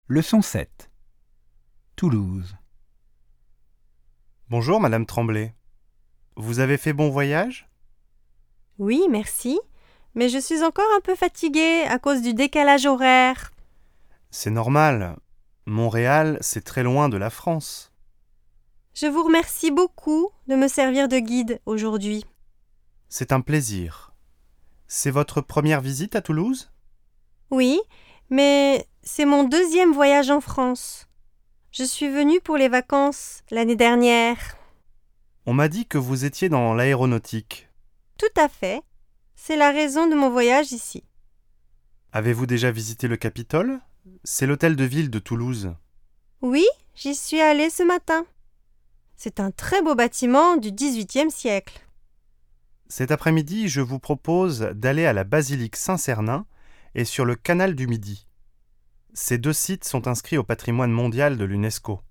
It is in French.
Leçon 7. Toulouse. Bonjour Madame Tremblay. Vous avez fait bon voyage? Oui, merci, mais je suis encore un peu fatiguée à cause du décalage horaire. C'est normal. Montréal, c'est très loin de la France. Je vous remercie beaucoup de me servir de guide aujourd'hui. C'est un plaisir. C'est votre première visite à Toulouse? Oui, mais c'est mon deuxième voyage en France. Je suis venue pour les vacances l'année dernière. On m'a dit que vous étiez dans l'aéronautique. Tout à fait. C'est la raison de mon voyage ici. Avez-vous déjà visité le Capitole? C'est l'hôtel de ville de Toulouse. Oui, j'y suis allée ce matin. C'est un très beau bâtiment du XVIIIe siècle. Cet après-midi, je vous propose d'aller à la basilique Saint-Cernin et sur le canal du Midi. Ces deux sites sont inscrits au patrimoine mondial de l'UNESCO.